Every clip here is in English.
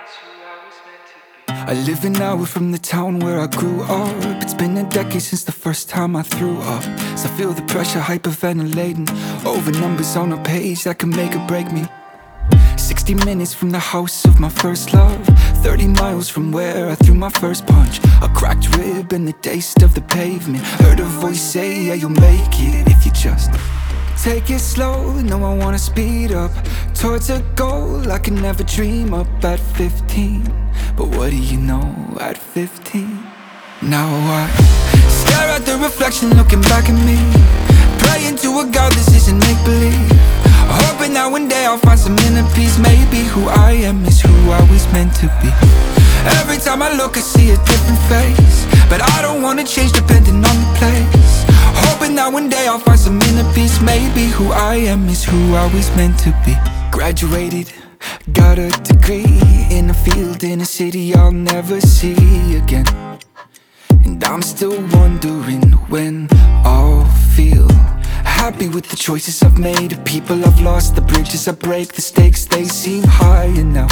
I live an hour from the town where I grew up. It's been a decade since the first time I threw up. So I feel the pressure hyperventilating over numbers on a page that can make or break me. 60 minutes from the house of my first love, 30 miles from where I threw my first punch. A cracked rib and the taste of the pavement. Heard a voice say, yeah, you'll make it if you just take it slow. No, I wanna speed up towards a goal I can never dream up at 15. But what do you know at 15? Now I stare at the reflection looking back at me, praying to a God this isn't make-believe, hoping that one day I'll find some inner peace. Maybe who I am is who I was meant to be. Every time I look I see a different face, but I don't wanna change depending on the place, hoping that one day I'll find some inner peace. Maybe who I am is who I was meant to be. Graduated, got a degree in a field in a city I'll never see again. And I'm still wondering when I'll feel happy with the choices I've made, the people I've lost, the bridges I break, the stakes they seem higher now,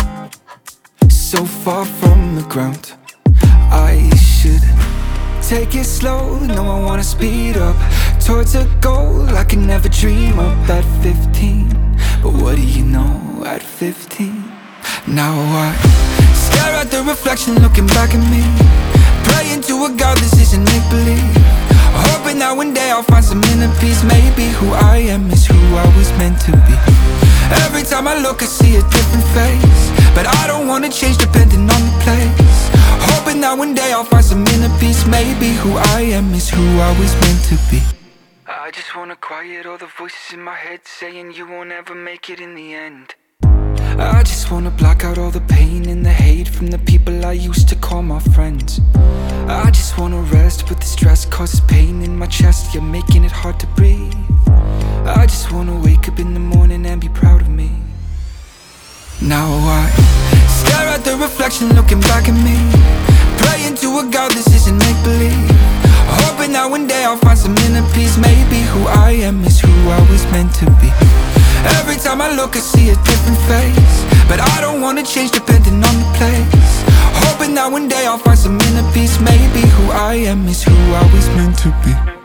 so far from the ground. I should take it slow, no, I wanna speed up towards a goal I can never dream up at 15. But what do you know at 15? Now I stare at the reflection looking back at me, praying to a God this isn't make-believe, hoping that one day I'll find some inner peace. Maybe who I am is who I was meant to be. Every time I look I see a different face, but I don't wanna change depending on the place, hoping that one day I'll find some inner peace. Maybe who I am is who I was meant to be. I just wanna quiet all the voices in my head saying you won't ever make it in the end. I just wanna block out all the pain and the hate from the people I used to call my friends. I just wanna rest, but the stress causes pain in my chest, you're making it hard to breathe. I just wanna wake up in the morning and be proud of me. Now I stare at the reflection looking back at me, praying to a God this isn't make-believe, hoping that one day I'll find some inner peace. Maybe who I am is who I was meant to be. Every time I look I see a different face, but I don't wanna change depending on the place, hoping that one day I'll find some inner peace. Maybe who I am is who I was meant to be.